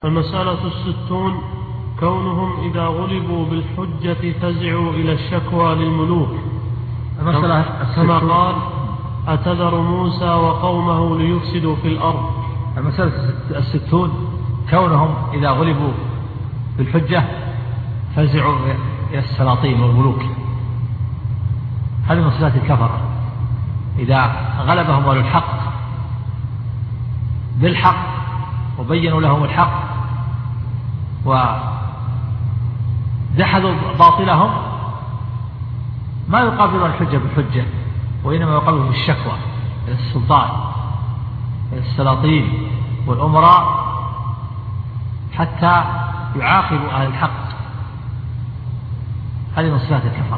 المسألة 60 كونهم إذا غلبوا بالحجة فزعوا إلى الشكوى للملوك، كما قال أتذر موسى وقومه ليفسدوا في الأرض. المسألة 60 كونهم إذا غلبوا بالحجة فزعوا إلى السلاطين والملوك. هذه من صفات الكفرة، إذا غلبهم أهل الحق بالحق وبينوا لهم الحق ودحضوا باطلهم ما يقابلون الحجة بالحجة، وإنما يقابلون بالشكوى إلى السلطان إلى السلاطين والأمراء حتى يعاقبوا أهل الحق. هذه من صفات الكفرة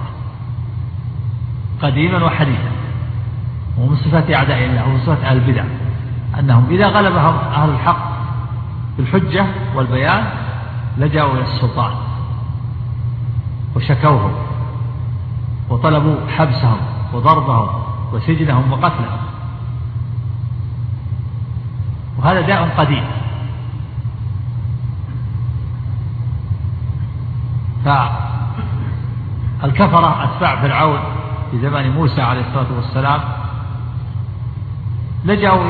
قديما وحديثا، ومن صفات أعداء الله ومن صفات أهل البدع أنهم إذا غلبهم أهل الحق بالحجة والبيان لجأوا إلى السلطان وشكوهم وطلبوا حبسهم وضربهم وسجنهم وقتلهم، وهذا داء قديم. فالكفرة أتباع فرعون في زمان موسى عليه الصلاة والسلام لجأوا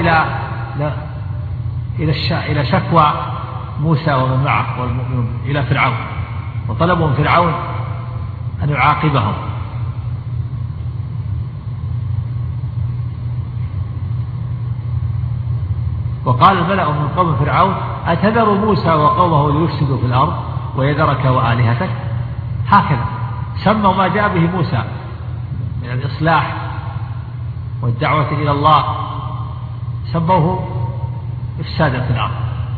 إلى شكوى موسى ومن معه والمؤمنون إلى فرعون، وطلبوا من فرعون أن يعاقبهم. وقال الملأ من قوم فرعون أتذر موسى وقومه ليفسدوا في الأرض ويذرك وآلهتك. هكذا سموا ما جاء به موسى من الإصلاح والدعوة إلى الله سموه إفسادا في الأرض،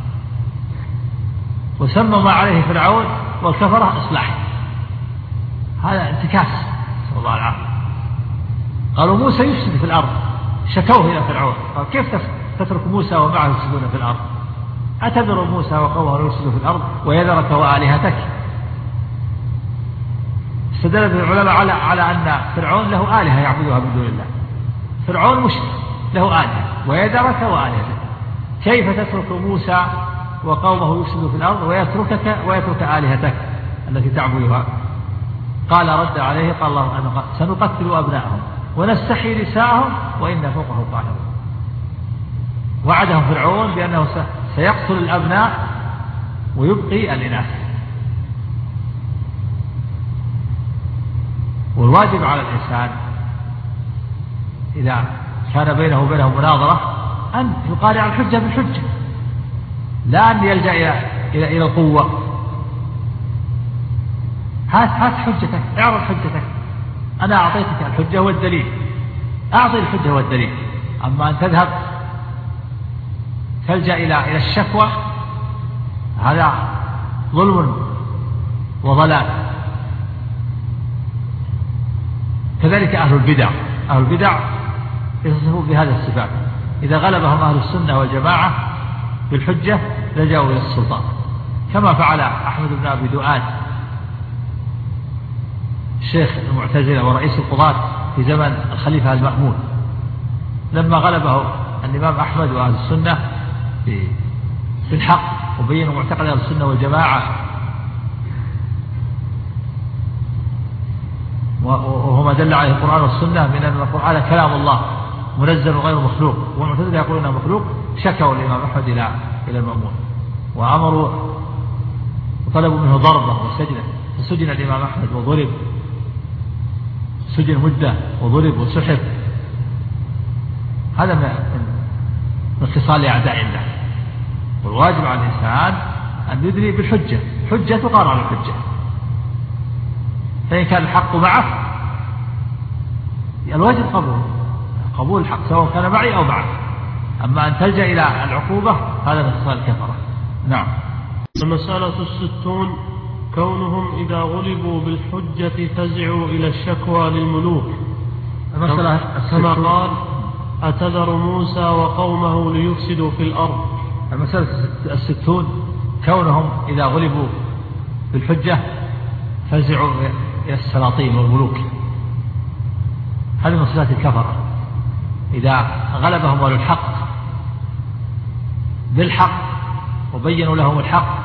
وسموا ما عليه فرعون والكفرة إصلاح. هذا انتكاس، صلى الله عليه وسلم. قالوا موسى يفسد في الأرض، شكوه إلى فرعون قال كيف تترك موسى ومعه يفسدون في الأرض؟ أتذر موسى وقومه يفسدوا في الأرض ويذرك وآلهتك. استدل به العلماء على أن فرعون له آلهة يعبدها من دون الله. فرعون مشرك له آلهة ويذرك وآلهتك، كيف تترك موسى وقومه يفسدوا في الأرض ويترك آلهتك التي تعبدها؟ قال رد عليه قال الله سنقتل أبناءهم ونستحيي نساءهم وإنا فوقهم قاهرون. وعدهم فرعون بأنه سيقتل الأبناء ويبقي الإناث. والواجب على الإنسان إذا كان بينه وبينه مناظرة أن يقارع الحجة بالحجة، لا أن يلجأ إلى القوة. هات حجتك، اعرض حجتك، أنا أعطيتك الحجة والدليل، أعطي الحجة والدليل. أما أن تذهب تلجأ إلى الشكوى هذا ظلم وضلال. كذلك أهل البدع يصفون بهذه الصفات، إذا غلبهم أهل السنة والجماعة بالحجة لجأوا إلى السلطان، كما فعل أحمد بن أبي دؤاد الشيخ المعتزلة ورئيس القضاة في زمن الخليفة المأمون، لما غلبه الإمام أحمد وأهل السنة بالحق وبينوا معتقد أهل السنة والجماعة، وهو ما دل عليه القرآن والسنة من أن القرآن كلام الله منزل غير مخلوق، والمعتزلة يقولون أنه مخلوق. شكوا الإمام أحمد إلى المأمون وأمروا وطلبوا منه ضربه وسجنه، فسجن الإمام أحمد وضرب، سجن مدة وضرب وسحب. هذا من خصال أعداء الله. والواجب على الإنسان أن يدري بالحجة، حجة تقارع الحجة، فإن كان الحق معه الواجب قبول الحق سواء كان معي أو معه. أما أن تلجأ إلى العقوبة هذا من خصال الكفرة. نعم. المسألة 60 كونهم إذا غلبوا بالحجة فزعوا إلى الشكوى للملوك، كما قال أتذر موسى وقومه ليفسدوا في الأرض. المسألة 60 كونهم إذا غلبوا بالحجة فزعوا إلى السلاطين والملوك. هذه من صفات الكفرة، إذا غلبهم أهل الحق بالحق وبينوا لهم الحق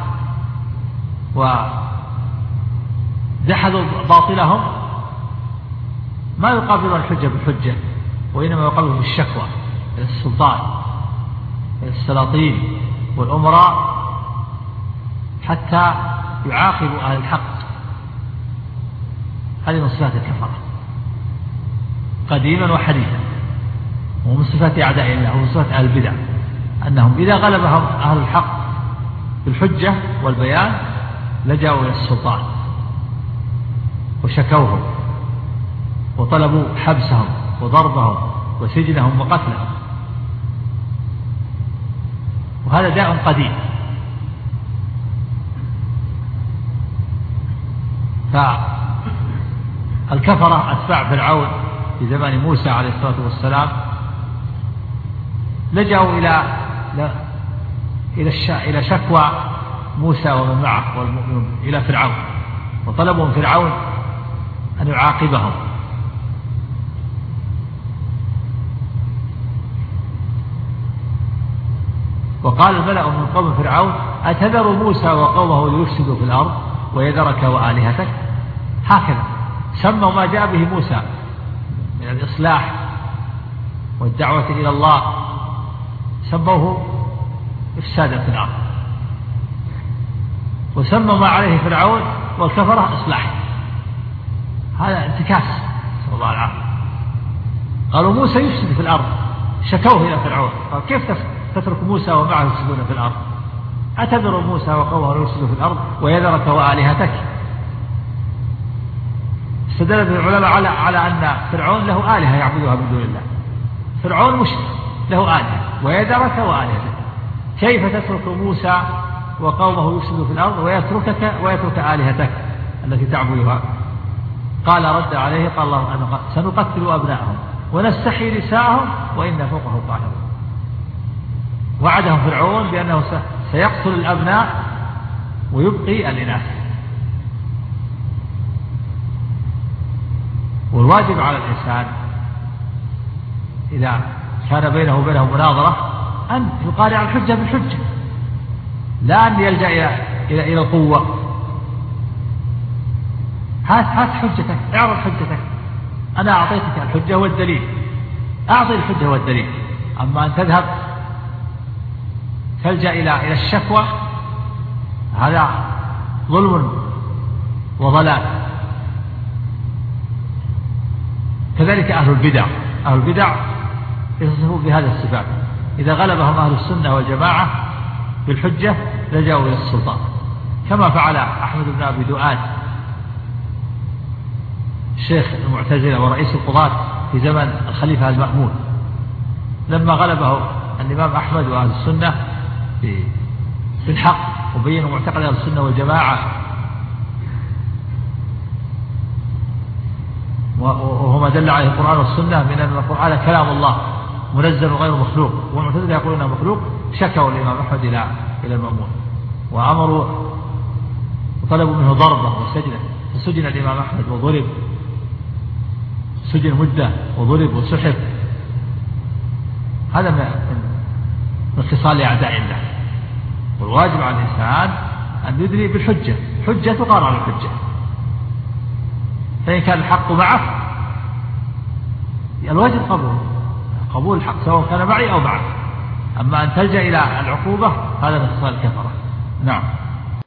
وجحدوا باطلهم ما يقابلون الحجة بالحجة، وإنما يقابلون بالشكوى إلى السلطان، إلى السلاطين والأمراء، حتى يعاقبوا أهل الحق. هذه من صفات الكفرة قديما وحديثا، ومن صفات أعداء الله ومن صفات أهل البدع أنهم إذا غلبهم أهل الحق بالحجة والبيان لجأوا إلى السلطان وشكوهم وطلبوا حبسهم وضربهم وسجنهم وقتلهم، وهذا داء قديم. فالكفرة أتباع فرعون في زمان موسى عليه الصلاة والسلام لجأوا إلى شكوى موسى ومن معه والمؤمنون إلى فرعون، وطلبوا من فرعون أن يعاقبهم. وقال الملأ من قوم فرعون أتذر موسى وقومه ليفسدوا في الأرض ويذرك وآلهتك. هكذا سموا ما جاء به موسى من الإصلاح والدعوة إلى الله، سموه إفسادا في الأرض، وسموا ما عليه فرعون والكفرة إصلاح. هذا انتكاس، نسأل الله العافية. قالوا موسى يفسد في الأرض، شكوه إلى فرعون، قال كيف تترك موسى ومعه يفسدون في الأرض؟ أتذر موسى وقومه يفسدوا في الأرض ويذرك وآلهتك. استدل به العلماء على أن فرعون له آلهة يعبدها من دون الله. فرعون مشرك له آلهة، ويذرك وآلهتك. كيف تترك موسى وقومه يفسدوا في الأرض ويترك آلهتك التي تعبدها؟ قال رد عليه قال الله سنقتل أبناءهم ونستحيي نساءهم وإنا فوقهم قاهرون. وعدهم فرعون بأنه سيقتل الأبناء ويبقي الإناث. والواجب على الإنسان إذا كان بينه وبينه مناظرة أن يقارع الحجة بالحجة، لا أن يلجأ إلى القوة. هات حجتك، اعرض حجتك، أنا أعطيتك الحجة والدليل، أعطي الحجة والدليل. أما أن تذهب تلجأ إلى الشكوى هذا ظلم وضلال. كذلك أهل البدع يتصفون بهذه الصفات، إذا غلبهم أهل السنة والجماعة بالحجة لجأوا إلى السلطان، كما فعل أحمد بن أبي دؤاد شيخ المعتزلة ورئيس القضاة في زمن الخليفة المأمون، لما غلبه الإمام أحمد وأهل السنة بالحق وبينوا معتقد أهل السنة والجماعة، وهو ما دل عليه القرآن والسنة من أن القرآن كلام الله منزل غير مخلوق، والمعتزلة يقولون مخلوق، شكوا الإمام أحمد إلى المأمون وأمروا وطلبوا منه ضربه وسجنه، فسجن الإمام أحمد وضرب، سجن مدة وضرب وسحب. هذا من خصال أعداء الله. والواجب على الإنسان أن يدري بالحجة، حجة تقارع الحجة، فإن كان الحق معه الواجب قبول الحق سواء كان معي أو معه. أما أن تلجأ إلى العقوبة هذا من خصال الكفرة. نعم.